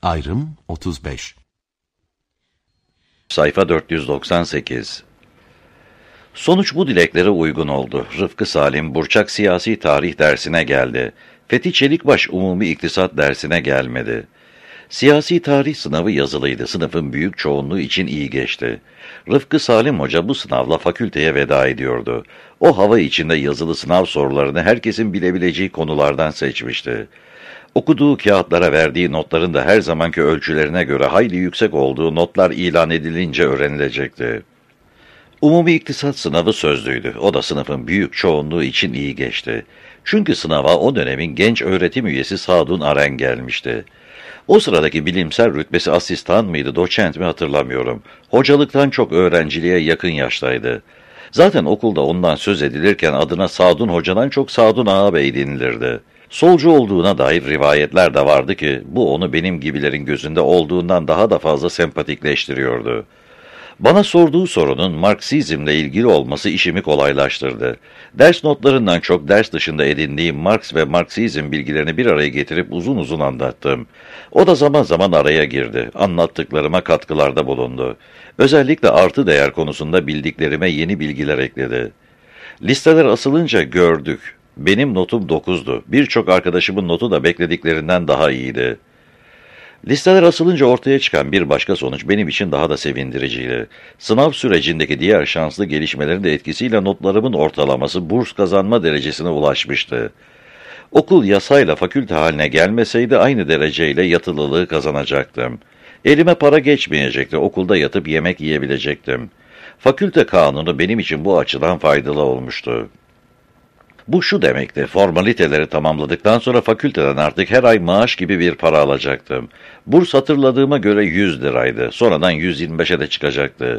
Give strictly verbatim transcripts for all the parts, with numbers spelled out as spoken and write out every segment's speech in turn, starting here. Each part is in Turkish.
Ayrım otuz beş. Sayfa dört yüz doksan sekiz. Sonuç bu dileklere uygun oldu. Rıfkı Salim, Burçak Siyasi Tarih dersine geldi. Fethi Çelikbaş Umumi İktisat dersine gelmedi. Siyasi tarih sınavı yazılıydı. Sınıfın büyük çoğunluğu için iyi geçti. Rıfkı Salim Hoca bu sınavla fakülteye veda ediyordu. O hava içinde yazılı sınav sorularını herkesin bilebileceği konulardan seçmişti. Okuduğu kağıtlara verdiği notların da her zamanki ölçülerine göre hayli yüksek olduğu notlar ilan edilince öğrenilecekti. Umumi İktisat sınavı sözlüydü. O da sınıfın büyük çoğunluğu için iyi geçti. Çünkü sınava o dönemin genç öğretim üyesi Sadun Aren gelmişti. O sıradaki bilimsel rütbesi asistan mıydı, doçent mi hatırlamıyorum. Hocalıktan çok öğrenciliğe yakın yaştaydı. Zaten okulda ondan söz edilirken adına Sadun Hoca'dan çok Sadun Ağabey denilirdi. Solcu olduğuna dair rivayetler de vardı ki bu onu benim gibilerin gözünde olduğundan daha da fazla sempatikleştiriyordu. Bana sorduğu sorunun Marksizmle ilgili olması işimi kolaylaştırdı. Ders notlarından çok ders dışında edindiğim Marks ve Marksizm bilgilerini bir araya getirip uzun uzun anlattım. O da zaman zaman araya girdi. Anlattıklarıma katkılarda bulundu. Özellikle artı değer konusunda bildiklerime yeni bilgiler ekledi. Listeler asılınca gördük. Benim notum dokuzdu. Birçok arkadaşımın notu da beklediklerinden daha iyiydi. Listeler asılınca ortaya çıkan bir başka sonuç benim için daha da sevindiriciydi. Sınav sürecindeki diğer şanslı gelişmelerin de etkisiyle notlarımın ortalaması burs kazanma derecesine ulaşmıştı. Okul yasayla fakülte haline gelmeseydi aynı dereceyle yatılılığı kazanacaktım. Elime para geçmeyecekti, okulda yatıp yemek yiyebilecektim. Fakülte kanunu benim için bu açıdan faydalı olmuştu. Bu şu demekti, formaliteleri tamamladıktan sonra fakülteden artık her ay maaş gibi bir para alacaktım. Burs hatırladığıma göre yüz liraydı, sonradan yüz yirmi beşe de çıkacaktı.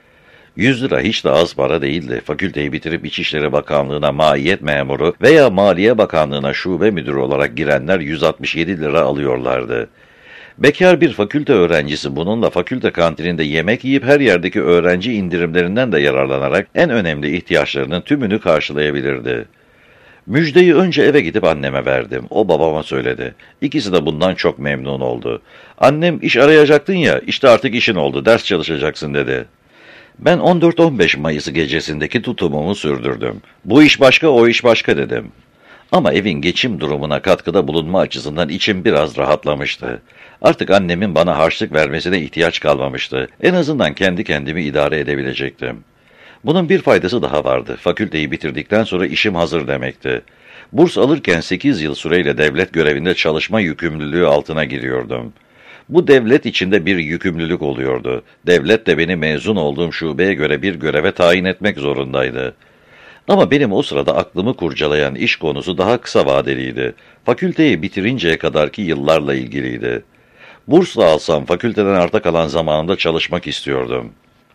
yüz lira hiç de az para değildi. Fakülteyi bitirip İçişleri Bakanlığı'na maiyet memuru veya Maliye Bakanlığı'na şube müdürü olarak girenler yüz altmış yedi lira alıyorlardı. Bekar bir fakülte öğrencisi bununla fakülte kantininde yemek yiyip her yerdeki öğrenci indirimlerinden de yararlanarak en önemli ihtiyaçlarının tümünü karşılayabilirdi. Müjdeyi önce eve gidip anneme verdim. O babama söyledi. İkisi de bundan çok memnun oldu. Annem iş arayacaktın ya, işte artık işin oldu, ders çalışacaksın dedi. Ben on dört on beş Mayıs gecesindeki tutumumu sürdürdüm. Bu iş başka, o iş başka dedim. Ama evin geçim durumuna katkıda bulunma açısından içim biraz rahatlamıştı. Artık annemin bana harçlık vermesine ihtiyaç kalmamıştı. En azından kendi kendimi idare edebilecektim. Bunun bir faydası daha vardı. Fakülteyi bitirdikten sonra işim hazır demekti. Burs alırken sekiz yıl süreyle devlet görevinde çalışma yükümlülüğü altına giriyordum. Bu devlet içinde bir yükümlülük oluyordu. Devlet de beni mezun olduğum şubeye göre bir göreve tayin etmek zorundaydı. Ama benim o sırada aklımı kurcalayan iş konusu daha kısa vadeliydi. Fakülteyi bitirinceye kadarki yıllarla ilgiliydi. Bursla alsam fakülteden arta kalan zamanında çalışmak istiyordum.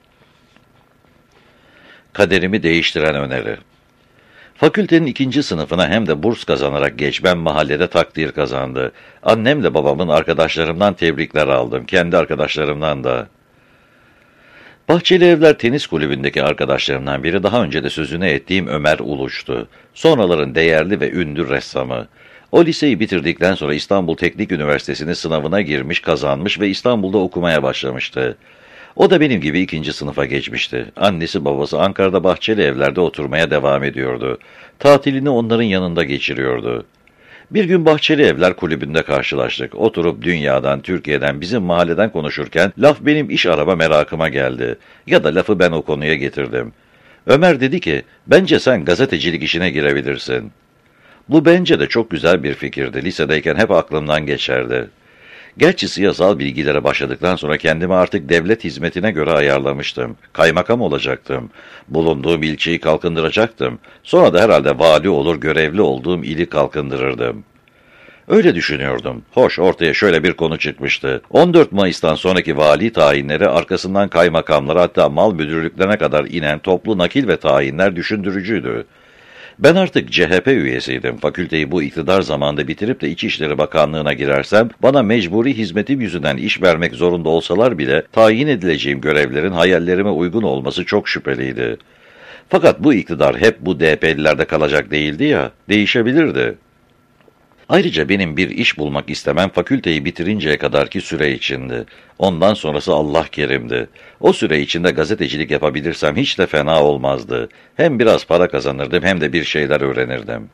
Kaderimi değiştiren öneri. Fakültenin ikinci sınıfına hem de burs kazanarak geçmem mahallede takdir kazandı. Annemle babamın arkadaşlarımdan tebrikler aldım, kendi arkadaşlarımdan da. Bahçeli Evler Tenis Kulübü'ndeki arkadaşlarımdan biri daha önce de sözünü ettiğim Ömer Uluç'tu. Sonraların değerli ve ünlü ressamı. O liseyi bitirdikten sonra İstanbul Teknik Üniversitesi'nin sınavına girmiş, kazanmış ve İstanbul'da okumaya başlamıştı. O da benim gibi ikinci sınıfa geçmişti. Annesi babası Ankara'da Bahçeli Evler'de oturmaya devam ediyordu. Tatilini onların yanında geçiriyordu. Bir gün Bahçeli Evler Kulübü'nde karşılaştık. Oturup dünyadan, Türkiye'den, bizim mahalleden konuşurken laf benim iş arama merakıma geldi. Ya da lafı ben o konuya getirdim. Ömer dedi ki, bence sen gazetecilik işine girebilirsin. Bu bence de çok güzel bir fikirdi. Lisedeyken hep aklımdan geçerdi. Gerçi siyasal bilgilere başladıktan sonra kendimi artık devlet hizmetine göre ayarlamıştım. Kaymakam olacaktım. Bulunduğum ilçeyi kalkındıracaktım. Sonra da herhalde vali olur, görevli olduğum ili kalkındırırdım. Öyle düşünüyordum. Hoş, ortaya şöyle bir konu çıkmıştı. on dört Mayıs'tan sonraki vali tayinleri, arkasından kaymakamlara, hatta mal müdürlüklerine kadar inen toplu nakil ve tayinler düşündürücüydü. Ben artık C H P üyesiydim. Fakülteyi bu iktidar zamanında bitirip de İçişleri Bakanlığı'na girersem, bana mecburi hizmetim yüzünden iş vermek zorunda olsalar bile, tayin edileceğim görevlerin hayallerime uygun olması çok şüpheliydi. Fakat bu iktidar hep bu D P'lilerde kalacak değildi ya, değişebilirdi. Ayrıca benim bir iş bulmak istemem fakülteyi bitirinceye kadarki süre içindi. Ondan sonrası Allah kerimdi. O süre içinde gazetecilik yapabilirsem hiç de fena olmazdı. Hem biraz para kazanırdım hem de bir şeyler öğrenirdim.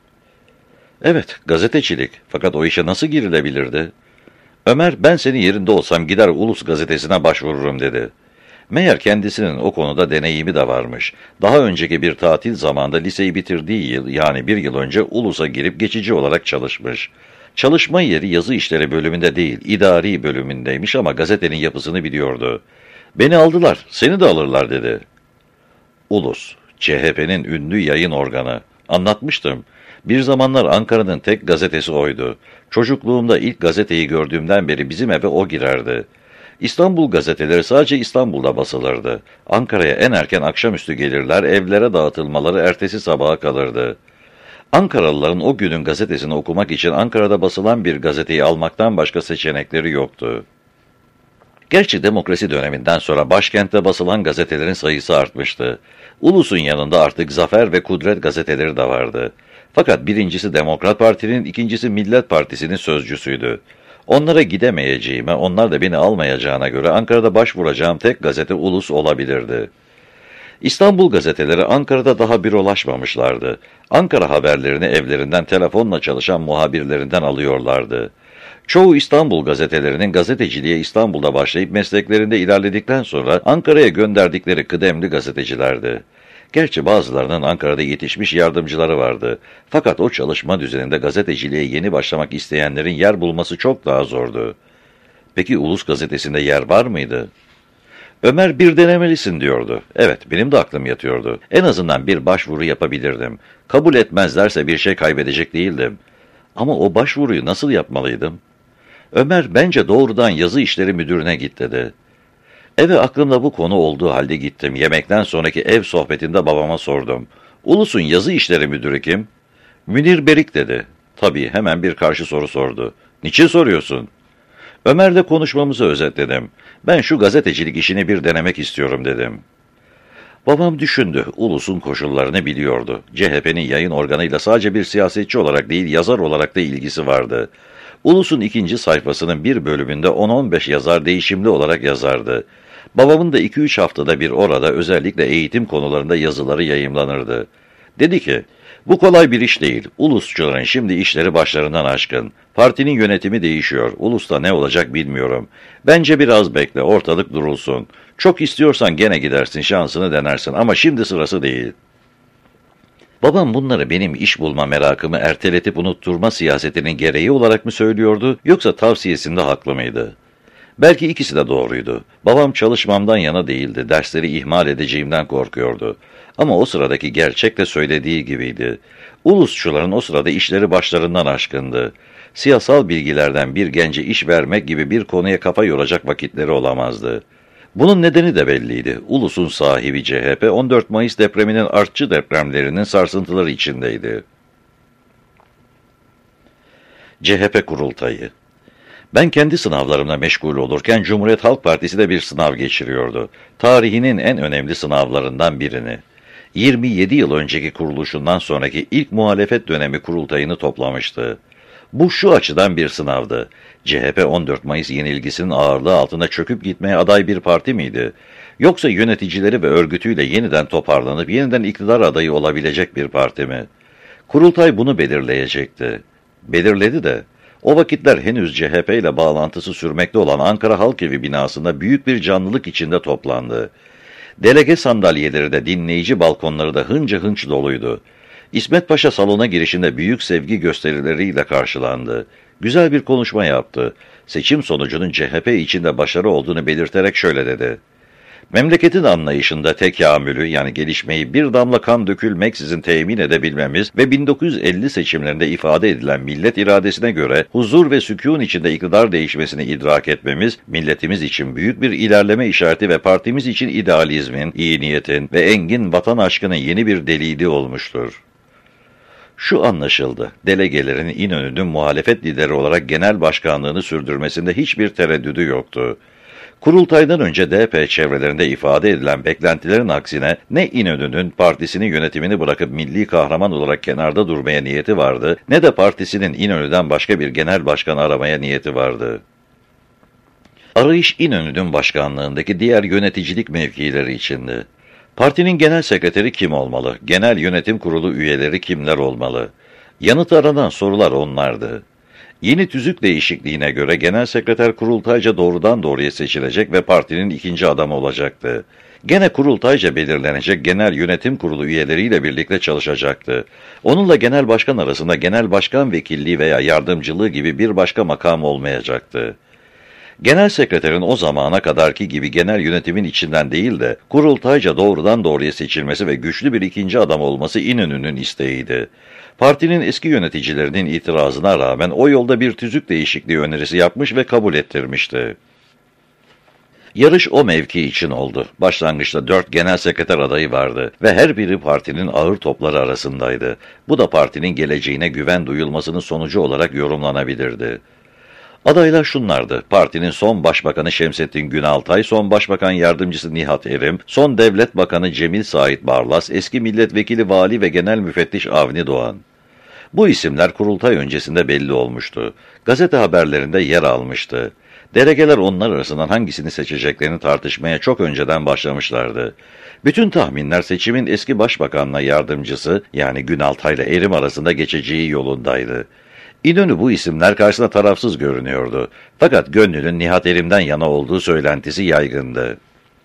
Evet, gazetecilik. Fakat o işe nasıl girilebilirdi? Ömer, ben senin yerinde olsam gider Ulus gazetesine başvururum dedi. Meğer kendisinin o konuda deneyimi de varmış. Daha önceki bir tatil zamanında liseyi bitirdiği yıl, yani bir yıl önce Ulus'a girip geçici olarak çalışmış. Çalışma yeri yazı işleri bölümünde değil, idari bölümündeymiş ama gazetenin yapısını biliyordu. Beni aldılar, seni de alırlar dedi. Ulus, C H P'nin ünlü yayın organı. Anlatmıştım. Bir zamanlar Ankara'nın tek gazetesi oydu. Çocukluğumda ilk gazeteyi gördüğümden beri bizim eve o girerdi. İstanbul gazeteleri sadece İstanbul'da basılırdı. Ankara'ya en erken akşamüstü gelirler, evlere dağıtılmaları ertesi sabaha kalırdı. Ankaralıların o günün gazetesini okumak için Ankara'da basılan bir gazeteyi almaktan başka seçenekleri yoktu. Gerçi demokrasi döneminden sonra başkentte basılan gazetelerin sayısı artmıştı. Ulus'un yanında artık Zafer ve Kudret gazeteleri de vardı. Fakat birincisi Demokrat Parti'nin, ikincisi Millet Partisi'nin sözcüsüydü. Onlara gidemeyeceğime, onlar da beni almayacağına göre Ankara'da başvuracağım tek gazete Ulus olabilirdi. İstanbul gazeteleri Ankara'da daha bürolaşmamışlardı. Ankara haberlerini evlerinden telefonla çalışan muhabirlerinden alıyorlardı. Çoğu İstanbul gazetelerinin gazeteciliğe İstanbul'da başlayıp mesleklerinde ilerledikten sonra Ankara'ya gönderdikleri kıdemli gazetecilerdi. Gerçi bazılarının Ankara'da yetişmiş yardımcıları vardı. Fakat o çalışma düzeninde gazeteciliğe yeni başlamak isteyenlerin yer bulması çok daha zordu. Peki Ulus gazetesinde yer var mıydı? Ömer, bir denemelisin diyordu. Evet, benim de aklım yatıyordu. En azından bir başvuru yapabilirdim. Kabul etmezlerse bir şey kaybedecek değildim. Ama o başvuruyu nasıl yapmalıydım? Ömer, bence doğrudan yazı işleri müdürüne git dedi. Eve aklımda bu konu olduğu halde gittim. Yemekten sonraki ev sohbetinde babama sordum. Ulus'un yazı işleri müdürü kim? Münir Berik dedi. Tabii, hemen bir karşı soru sordu. Niçin soruyorsun? Ömer'le konuşmamızı özetledim. Ben şu gazetecilik işini bir denemek istiyorum dedim. Babam düşündü. Ulus'un koşullarını biliyordu. C H P'nin yayın organıyla sadece bir siyasetçi olarak değil, yazar olarak da ilgisi vardı. Ulus'un ikinci sayfasının bir bölümünde on on beş yazar değişimli olarak yazardı. Babamın da iki üç haftada bir orada özellikle eğitim konularında yazıları yayımlanırdı. Dedi ki, bu kolay bir iş değil. Ulusçuların şimdi işleri başlarından aşkın. Partinin yönetimi değişiyor. Ulus'ta ne olacak bilmiyorum. Bence biraz bekle, ortalık durulsun. Çok istiyorsan gene gidersin, şansını denersin ama şimdi sırası değil. Babam bunları benim iş bulma merakımı erteletip unutturma siyasetinin gereği olarak mı söylüyordu, yoksa tavsiyesinde haklı mıydı? Belki ikisi de doğruydu. Babam çalışmamdan yana değildi, dersleri ihmal edeceğimden korkuyordu. Ama o sıradaki gerçek de söylediği gibiydi. Ulusçuların o sırada işleri başlarından aşkındı. Siyasal bilgilerden bir gence iş vermek gibi bir konuya kafa yoracak vakitleri olamazdı. Bunun nedeni de belliydi. Ulus'un sahibi C H P, on dört Mayıs depreminin artçı depremlerinin sarsıntıları içindeydi. C H P kurultayı. Ben kendi sınavlarımla meşgul olurken Cumhuriyet Halk Partisi de bir sınav geçiriyordu. Tarihinin en önemli sınavlarından birini. yirmi yedi yıl önceki kuruluşundan sonraki ilk muhalefet dönemi kurultayını toplamıştı. Bu şu açıdan bir sınavdı. C H P on dört Mayıs yenilgisinin ağırlığı altında çöküp gitmeye aday bir parti miydi? Yoksa yöneticileri ve örgütüyle yeniden toparlanıp yeniden iktidar adayı olabilecek bir parti mi? Kurultay bunu belirleyecekti. Belirledi de. O vakitler henüz C H P ile bağlantısı sürmekte olan Ankara Halkevi binasında büyük bir canlılık içinde toplandı. Delege sandalyeleri de dinleyici balkonları da hınca hınç doluydu. İsmet Paşa salona girişinde büyük sevgi gösterileriyle karşılandı. Güzel bir konuşma yaptı. Seçim sonucunun C H P içinde başarı olduğunu belirterek şöyle dedi. Memleketin anlayışında tekamülü yani gelişmeyi bir damla kan dökülmeksizin temin edebilmemiz ve bin dokuz yüz elli seçimlerinde ifade edilen millet iradesine göre huzur ve sükûn içinde iktidar değişmesini idrak etmemiz, milletimiz için büyük bir ilerleme işareti ve partimiz için idealizmin, iyi niyetin ve engin vatan aşkının yeni bir delili olmuştur. Şu anlaşıldı, delegelerin İnönü'nün muhalefet lideri olarak genel başkanlığını sürdürmesinde hiçbir tereddüdü yoktu. Kurultaydan önce D P çevrelerinde ifade edilen beklentilerin aksine ne İnönü'nün partisinin yönetimini bırakıp milli kahraman olarak kenarda durmaya niyeti vardı, ne de partisinin İnönü'den başka bir genel başkan aramaya niyeti vardı. Arayış İnönü'nün başkanlığındaki diğer yöneticilik mevkileri içindi. Partinin genel sekreteri kim olmalı? Genel yönetim kurulu üyeleri kimler olmalı? Yanıt aranan sorular onlardı. Yeni tüzük değişikliğine göre genel sekreter kurultayca doğrudan doğruya seçilecek ve partinin ikinci adamı olacaktı. Gene kurultayca belirlenecek genel yönetim kurulu üyeleriyle birlikte çalışacaktı. Onunla genel başkan arasında genel başkan vekilliği veya yardımcılığı gibi bir başka makam olmayacaktı. Genel sekreterin o zamana kadarki gibi genel yönetimin içinden değil de kurultayca doğrudan doğruya seçilmesi ve güçlü bir ikinci adam olması İnönü'nün isteğiydi. Partinin eski yöneticilerinin itirazına rağmen o yolda bir tüzük değişikliği önerisi yapmış ve kabul ettirmişti. Yarış o mevki için oldu. Başlangıçta dört genel sekreter adayı vardı ve her biri partinin ağır topları arasındaydı. Bu da partinin geleceğine güven duyulmasının sonucu olarak yorumlanabilirdi. Adaylar şunlardı: partinin son başbakanı Şemsettin Günaltay, son başbakan yardımcısı Nihat Erim, son devlet bakanı Cemil Sait Barlas, eski milletvekili vali ve genel müfettiş Avni Doğan. Bu isimler kurultay öncesinde belli olmuştu. Gazete haberlerinde yer almıştı. Delegeler onlar arasından hangisini seçeceklerini tartışmaya çok önceden başlamışlardı. Bütün tahminler seçimin eski başbakanla yardımcısı yani Günaltay ile Erim arasında geçeceği yolundaydı. İnönü bu isimler karşısında tarafsız görünüyordu. Fakat gönlünün Nihat Erim'den yana olduğu söylentisi yaygındı.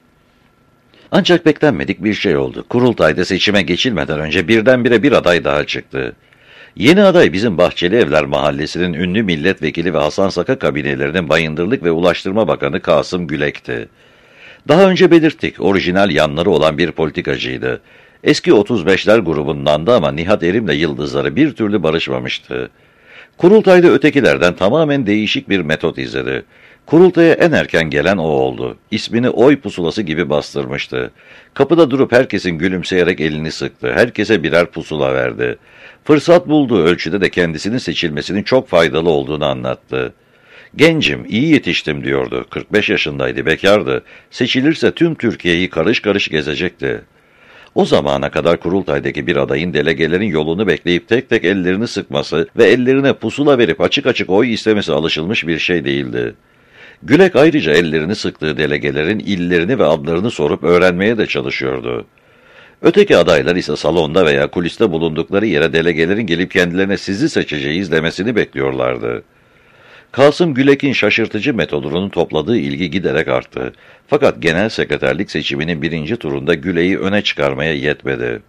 Ancak beklenmedik bir şey oldu. Kurultayda seçime geçilmeden önce birdenbire bir aday daha çıktı. Yeni aday bizim Bahçelievler Mahallesi'nin ünlü milletvekili ve Hasan Saka kabinelerinin Bayındırlık ve Ulaştırma Bakanı Kasım Gülek'ti. Daha önce belirttik, orijinal yanları olan bir politikacıydı. Eski otuz beşler grubundandı ama Nihat Erim'le yıldızları bir türlü barışmamıştı. Kurultayda ötekilerden tamamen değişik bir metot izledi. Kurultaya en erken gelen o oldu. İsmini oy pusulası gibi bastırmıştı. Kapıda durup herkesin gülümseyerek elini sıktı. Herkese birer pusula verdi. Fırsat bulduğu ölçüde de kendisinin seçilmesinin çok faydalı olduğunu anlattı. Gencim, iyi yetiştim diyordu. kırk beş yaşındaydı, bekardı. Seçilirse tüm Türkiye'yi karış karış gezecekti. O zamana kadar kurultaydaki bir adayın delegelerin yolunu bekleyip tek tek ellerini sıkması ve ellerine pusula verip açık açık oy istemesi alışılmış bir şey değildi. Gülek ayrıca ellerini sıktığı delegelerin illerini ve adlarını sorup öğrenmeye de çalışıyordu. Öteki adaylar ise salonda veya kuliste bulundukları yere delegelerin gelip kendilerine sizi seçeceğiz demesini bekliyorlardı. Kasım Gülek'in şaşırtıcı metodunun topladığı ilgi giderek arttı. Fakat genel sekreterlik seçiminin birinci turunda Gülek'i öne çıkarmaya yetmedi.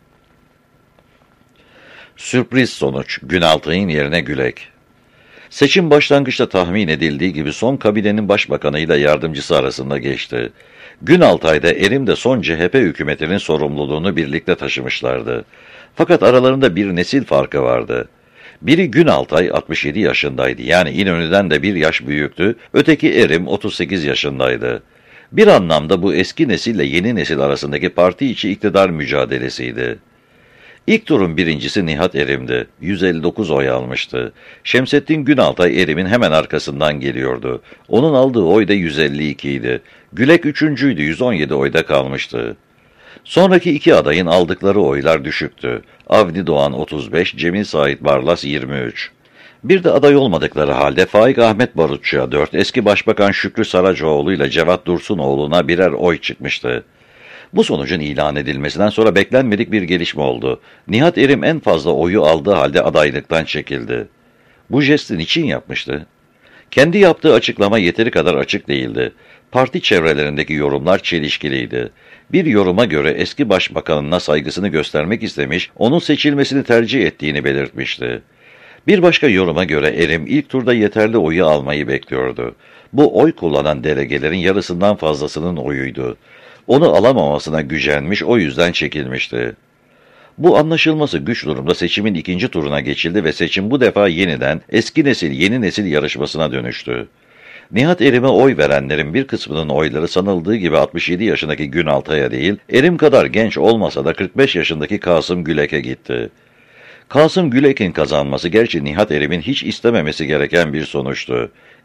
Sürpriz sonuç, Günaltay'ın yerine Gülek. Seçim başlangıçta tahmin edildiği gibi son kabinenin başbakanıyla yardımcısı arasında geçti. Günaltay'da Erim de son C H P hükümetinin sorumluluğunu birlikte taşımışlardı. Fakat aralarında bir nesil farkı vardı. Biri Günaltay altmış yedi yaşındaydı, yani İnönü'den de bir yaş büyüktü, öteki Erim otuz sekiz yaşındaydı. Bir anlamda bu eski nesille yeni nesil arasındaki parti içi iktidar mücadelesiydi. İlk turun birincisi Nihat Erim'di, yüz elli dokuz oy almıştı. Şemsettin Günaltay Erim'in hemen arkasından geliyordu. Onun aldığı oy da yüz elli iki idi. Gülek üçüncüydü, yüz on yedi oyda kalmıştı. Sonraki iki adayın aldıkları oylar düşüktü. Avni Doğan otuz beş, Cemil Sait Barlas yirmi üç. Bir de aday olmadıkları halde Faik Ahmet Barutçu'ya dört, eski Başbakan Şükrü Saracoğlu ile Cevat Dursunoğlu'na birer oy çıkmıştı. Bu sonucun ilan edilmesinden sonra beklenmedik bir gelişme oldu. Nihat Erim en fazla oyu aldığı halde adaylıktan çekildi. Bu jesti niçin yapmıştı? Kendi yaptığı açıklama yeteri kadar açık değildi. Parti çevrelerindeki yorumlar çelişkiliydi. Bir yoruma göre eski başbakanına saygısını göstermek istemiş, onun seçilmesini tercih ettiğini belirtmişti. Bir başka yoruma göre Erim ilk turda yeterli oyu almayı bekliyordu. Bu oy kullanan delegelerin yarısından fazlasının oyuydu. Onu alamamasına gücenmiş, o yüzden çekilmişti. Bu anlaşılması güç durumda seçimin ikinci turuna geçildi ve seçim bu defa yeniden eski nesil yeni nesil yarışmasına dönüştü. Nihat Erim'e oy verenlerin bir kısmının oyları sanıldığı gibi altmış yedi yaşındaki Günaltay'a değil, Erim kadar genç olmasa da kırk beş yaşındaki Kasım Gülek'e gitti. Kasım Gülek'in kazanması gerçi Nihat Erim'in hiç istememesi gereken bir sonuçtu.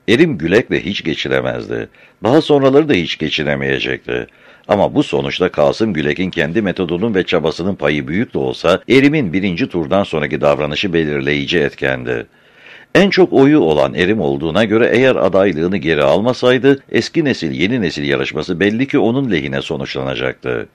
Erim Gülek'le hiç geçiremezdi. Daha sonraları da hiç geçiremeyecekti. Ama bu sonuçta Kasım Gülek'in kendi metodunun ve çabasının payı büyük de olsa, Erim'in birinci turdan sonraki davranışı belirleyici etkendi. En çok oyu olan Erim olduğuna göre eğer adaylığını geri almasaydı, eski nesil yeni nesil yarışması belli ki onun lehine sonuçlanacaktı.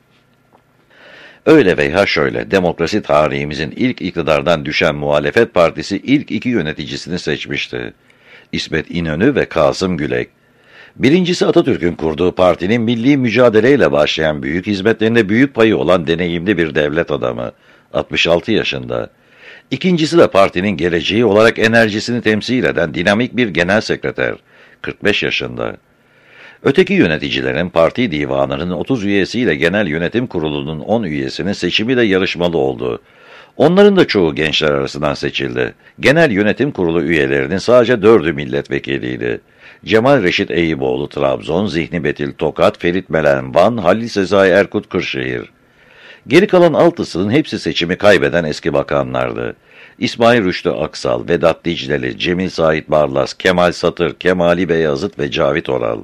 Öyle veya şöyle, demokrasi tarihimizin ilk iktidardan düşen muhalefet partisi ilk iki yöneticisini seçmişti. İsmet İnönü ve Kasım Gülek. Birincisi Atatürk'ün kurduğu partinin milli mücadeleyle başlayan büyük hizmetlerinde büyük payı olan deneyimli bir devlet adamı, altmış altı yaşında. İkincisi de partinin geleceği olarak enerjisini temsil eden dinamik bir genel sekreter, kırk beş yaşında. Öteki yöneticilerin parti divanının otuz üyesiyle genel yönetim kurulunun on üyesinin seçimi de yarışmalı oldu. Onların da çoğu gençler arasından seçildi. Genel yönetim kurulu üyelerinin sadece dördü milletvekiliydi. Cemal Reşit Eyüboğlu Trabzon, Zihni Betil Tokat, Ferit Melen Van, Halil Sezai Erkut Kırşehir. Geri kalan altısının hepsi seçimi kaybeden eski bakanlardı. İsmail Rüştü Aksal, Vedat Dicleli, Cemil Sait Barlas, Kemal Satır, Kemali Beyazıt ve Cavit Oral.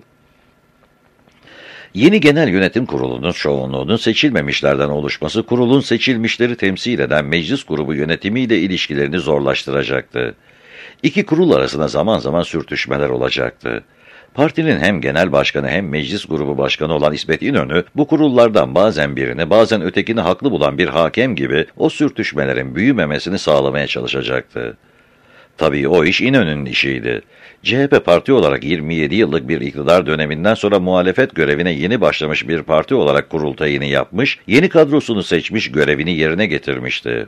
Yeni Genel Yönetim Kurulu'nun çoğunluğunun seçilmemişlerden oluşması, kurulun seçilmişleri temsil eden meclis grubu yönetimiyle ilişkilerini zorlaştıracaktı. İki kurul arasında zaman zaman sürtüşmeler olacaktı. Partinin hem genel başkanı hem meclis grubu başkanı olan İsmet İnönü, bu kurullardan bazen birini, bazen ötekini haklı bulan bir hakem gibi o sürtüşmelerin büyümemesini sağlamaya çalışacaktı. Tabii o iş İnönü'nün işiydi. C H P parti olarak yirmi yedi yıllık bir iktidar döneminden sonra muhalefet görevine yeni başlamış bir parti olarak kurultayını yapmış, yeni kadrosunu seçmiş, görevini yerine getirmişti.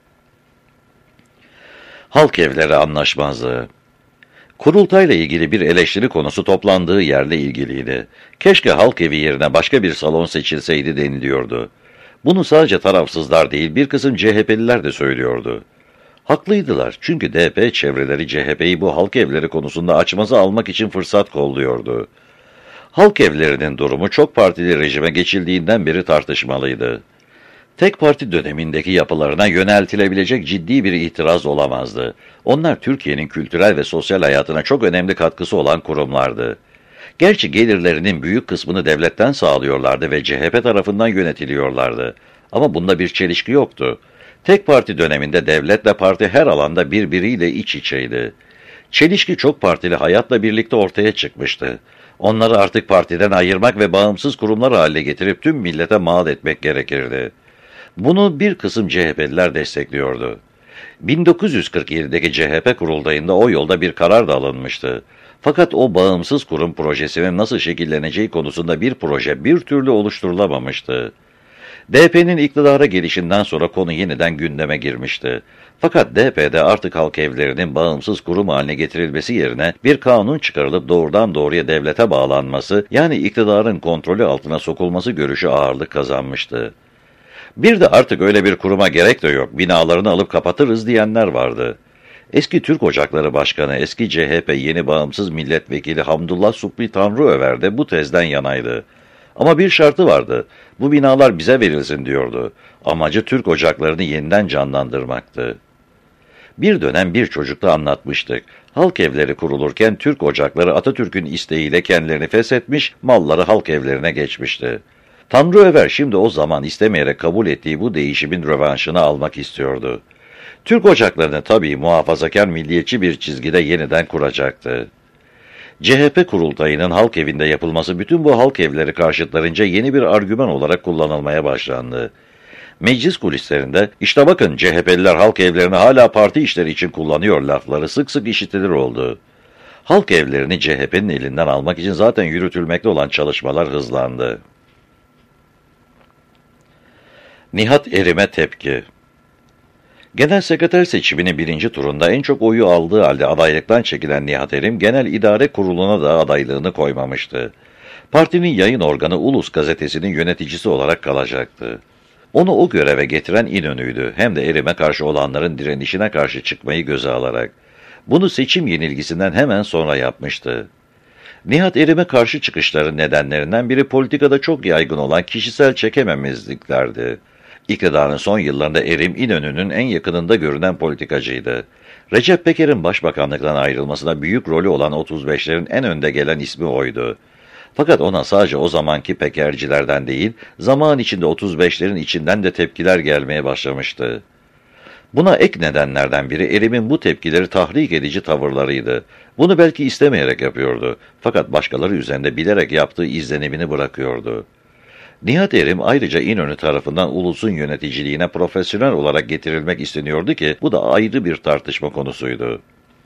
Halk evleri anlaşmazlığı. Kurultayla ilgili bir eleştiri konusu toplandığı yerle ilgiliydi. Keşke halk evi yerine başka bir salon seçilseydi deniliyordu. Bunu sadece tarafsızlar değil, bir kısım C H P'liler de söylüyordu. Haklıydılar, çünkü D P çevreleri C H P'yi bu halk evleri konusunda açmazı almak için fırsat kolluyordu. Halk evlerinin durumu çok partili rejime geçildiğinden beri tartışmalıydı. Tek parti dönemindeki yapılarına yöneltilebilecek ciddi bir itiraz olamazdı. Onlar Türkiye'nin kültürel ve sosyal hayatına çok önemli katkısı olan kurumlardı. Gerçi gelirlerinin büyük kısmını devletten sağlıyorlardı ve C H P tarafından yönetiliyorlardı. Ama bunda bir çelişki yoktu. Tek parti döneminde devletle parti her alanda birbiriyle iç içeydi. Çelişki çok partili hayatla birlikte ortaya çıkmıştı. Onları artık partiden ayırmak ve bağımsız kurumlar haline getirip tüm millete mal etmek gerekirdi. Bunu bir kısım C H P'liler destekliyordu. bin dokuz yüz kırk yedideki C H P kurultayında o yolda bir karar da alınmıştı. Fakat o bağımsız kurum projesinin nasıl şekilleneceği konusunda bir proje bir türlü oluşturulamamıştı. D P'nin iktidara gelişinden sonra konu yeniden gündeme girmişti. Fakat D P'de artık halk evlerinin bağımsız kurum haline getirilmesi yerine bir kanun çıkarılıp doğrudan doğruya devlete bağlanması, yani iktidarın kontrolü altına sokulması görüşü ağırlık kazanmıştı. Bir de artık öyle bir kuruma gerek de yok, binalarını alıp kapatırız diyenler vardı. Eski Türk Ocakları Başkanı, eski C H P yeni bağımsız milletvekili Hamdullah Subhi Tanrıöver de bu tezden yanaydı. Ama bir şartı vardı, bu binalar bize verilsin diyordu. Amacı Türk Ocaklarını yeniden canlandırmaktı. Bir dönem bir çocukta anlatmıştık. Halk evleri kurulurken Türk Ocakları Atatürk'ün isteğiyle kendilerini feshetmiş, malları halk evlerine geçmişti. Tanrıöver şimdi o zaman istemeyerek kabul ettiği bu değişimin rövanşını almak istiyordu. Türk Ocaklarını tabii muhafazakar milliyetçi bir çizgide yeniden kuracaktı. C H P kurultayının halk evinde yapılması bütün bu halk evleri karşıtlarınca yeni bir argüman olarak kullanılmaya başlandı. Meclis kulislerinde, işte bakın C H P'liler halk evlerini hala parti işleri için kullanıyor lafları sık sık işitilir oldu. Halk evlerini C H P'nin elinden almak için zaten yürütülmekte olan çalışmalar hızlandı. Nihat Erim'e tepki. Genel sekreter seçiminin birinci turunda en çok oyu aldığı halde adaylıktan çekilen Nihat Erim, Genel İdare Kurulu'na da adaylığını koymamıştı. Partinin yayın organı Ulus gazetesinin yöneticisi olarak kalacaktı. Onu o göreve getiren İnönü'ydü, hem de Erim'e karşı olanların direnişine karşı çıkmayı göze alarak. Bunu seçim yenilgisinden hemen sonra yapmıştı. Nihat Erim'e karşı çıkışların nedenlerinden biri politikada çok yaygın olan kişisel çekememezliklerdi. İktidarın son yıllarında Erim, İnönü'nün en yakınında görünen politikacıydı. Recep Peker'in başbakanlıktan ayrılmasına büyük rolü olan otuz beşlerin en önde gelen ismi oydu. Fakat ona sadece o zamanki Pekercilerden değil, zaman içinde otuz beşlerin içinden de tepkiler gelmeye başlamıştı. Buna ek nedenlerden biri Erim'in bu tepkileri tahrik edici tavırlarıydı. Bunu belki istemeyerek yapıyordu. Fakat başkaları üzerinde bilerek yaptığı izlenimini bırakıyordu. Nihat Erim ayrıca İnönü tarafından ulusun yöneticiliğine profesyonel olarak getirilmek isteniyordu ki bu da ayrı bir tartışma konusuydu.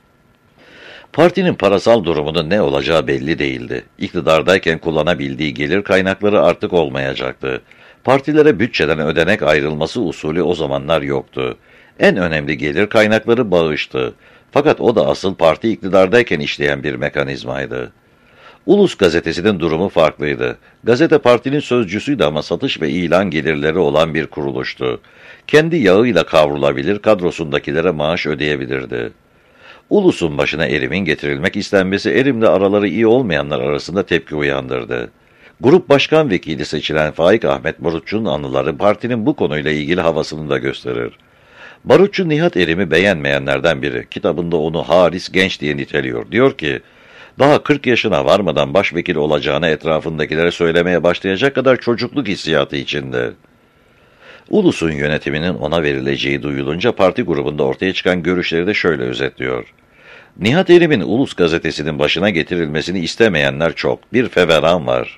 Partinin parasal durumunun ne olacağı belli değildi. İktidardayken kullanabildiği gelir kaynakları artık olmayacaktı. Partilere bütçeden ödenek ayrılması usulü o zamanlar yoktu. En önemli gelir kaynakları bağıştı. Fakat o da asıl parti iktidardayken işleyen bir mekanizmaydı. Ulus gazetesinin durumu farklıydı. Gazete partinin sözcüsüydü ama satış ve ilan gelirleri olan bir kuruluştu. Kendi yağıyla kavrulabilir, kadrosundakilere maaş ödeyebilirdi. Ulus'un başına Erim'in getirilmek istenmesi Erim'le araları iyi olmayanlar arasında tepki uyandırdı. Grup başkan vekili seçilen Faik Ahmet Barutçu'nun anıları partinin bu konuyla ilgili havasını da gösterir. Barutçu Nihat Erim'i beğenmeyenlerden biri. Kitabında onu haris genç diye niteliyor. Diyor ki, daha kırk yaşına varmadan başvekil olacağını etrafındakilere söylemeye başlayacak kadar çocukluk hissiyatı içinde. Ulus'un yönetiminin ona verileceği duyulunca parti grubunda ortaya çıkan görüşleri de şöyle özetliyor. Nihat Erim'in Ulus gazetesinin başına getirilmesini istemeyenler çok. Bir feveran var.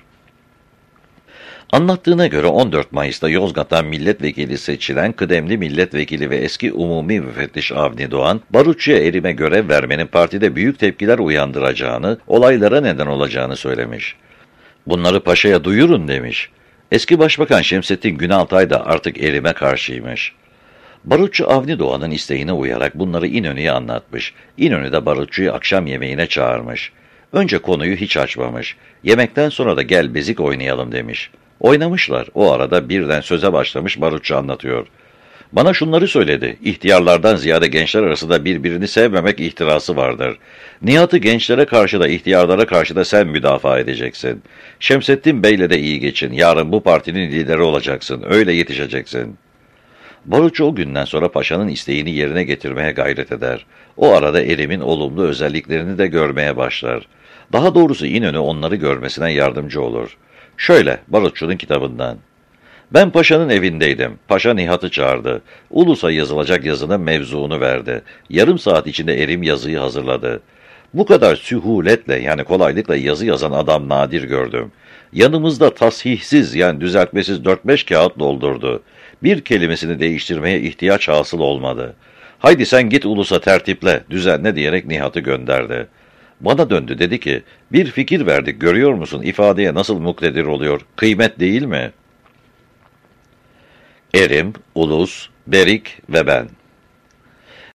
Anlattığına göre on dört Mayıs'ta Yozgat'tan milletvekili seçilen kıdemli milletvekili ve eski umumi müfettiş Avni Doğan, Barutçu'ya Erim'e görev vermenin partide büyük tepkiler uyandıracağını, olaylara neden olacağını söylemiş. Bunları paşaya duyurun demiş. Eski Başbakan Şemsettin Günaltay da artık Erim'e karşıymış. Barutçu Avni Doğan'ın isteğine uyarak bunları İnönü'ye anlatmış. İnönü de Barutçu'yu akşam yemeğine çağırmış. Önce konuyu hiç açmamış. Yemekten sonra da gel bezik oynayalım demiş. Oynamışlar. O arada birden söze başlamış Barutçu anlatıyor. Bana şunları söyledi. İhtiyarlardan ziyade gençler arasında birbirini sevmemek ihtirası vardır. Nihat'ı gençlere karşı da ihtiyarlara karşı da sen müdafaa edeceksin. Şemsettin Bey'le de iyi geçin. Yarın bu partinin lideri olacaksın. Öyle yetişeceksin. Barutçu o günden sonra paşanın isteğini yerine getirmeye gayret eder. O arada Erim'in olumlu özelliklerini de görmeye başlar. Daha doğrusu İnönü onları görmesine yardımcı olur. Şöyle, Barutçu'nun kitabından. Ben paşanın evindeydim. Paşa Nihat'ı çağırdı. Ulus'a yazılacak yazının mevzuunu verdi. Yarım saat içinde Erim yazıyı hazırladı. Bu kadar sühuletle yani kolaylıkla yazı yazan adam nadir gördüm. Yanımızda tasihsiz yani düzeltmesiz dört beş kağıt doldurdu. Bir kelimesini değiştirmeye ihtiyaç hasıl olmadı. Haydi sen git Ulus'a tertiple, düzenle diyerek Nihat'ı gönderdi. Bana döndü dedi ki, bir fikir verdik görüyor musun ifadeye nasıl muktedir oluyor, kıymet değil mi? Erim, Ulus, Berik ve ben.